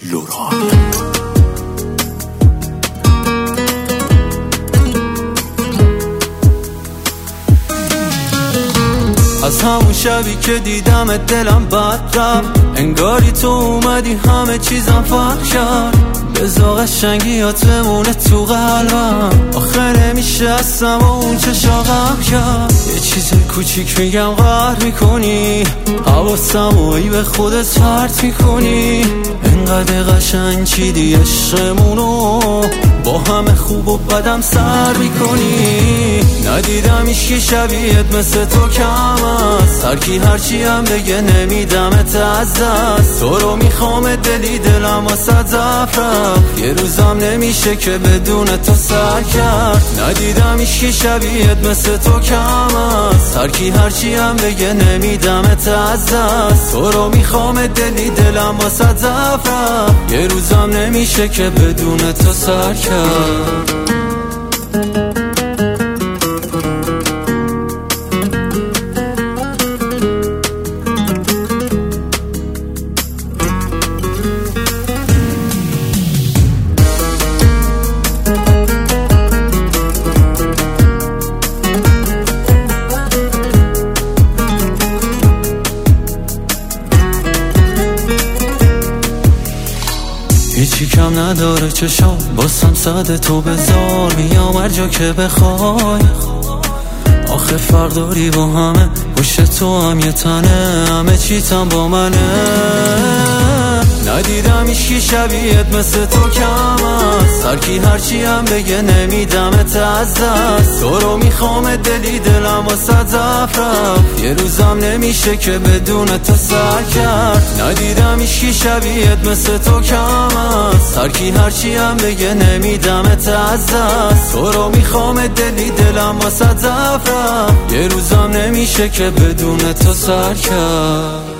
لوران. از همون شبی که دیدم دلم بد رفت، انگاری تو اومدی همه چیزم فرق کرد. بذار قشنگیات بمونه تو قلبم، آخه نمیشه اصلا با اون چشا غم کرد. یه چیز کوچیک میگم قهر میکنی، حواسمو به خودت پرت میکنی. انقدر قشنگ چیدی عشقمونو، با همه خوب و بدم سر میکنی. ندیدم ایشکی شبیهت مثل تو کم است، هرکی هرچی هم بگه نمیدمت از دست. تو رو میخوام دلی دلم واسه زفرم، یه روزم نمیشه که بدون تو سر کرد. ندیدم ایشکی شبیهت مثل تو کم است، هرکی هرچی هم بگه نمیدمت از دست. تو رو میخوام دلی دلم واسه زفرم، یه روزم نمیشه که بدون تو سر کرد. هیچی کم نداره چشام، باسم صد تو بذار. میام هر جا که بخوای، آخه فرق داری با همه، پشت تو هم یه تنه، همه چیتم با منه. ندیدم ایشکی شبیهت مثل تو کم است، هرکی هرچی هم بگه نمیدمت از دست. تو رو میخوام دلی دلم واسه زفرم، یه روزم نمیشه که بدون تو سر کرد. ندیدم ایشکی شبیهت مثل تو کم است، هرکی هرچی هم بگه نمیدمت از دست. تو رو میخوام دلی دلم واسه زفرم، یه روزم نمیشه که بدون تو سر کرد.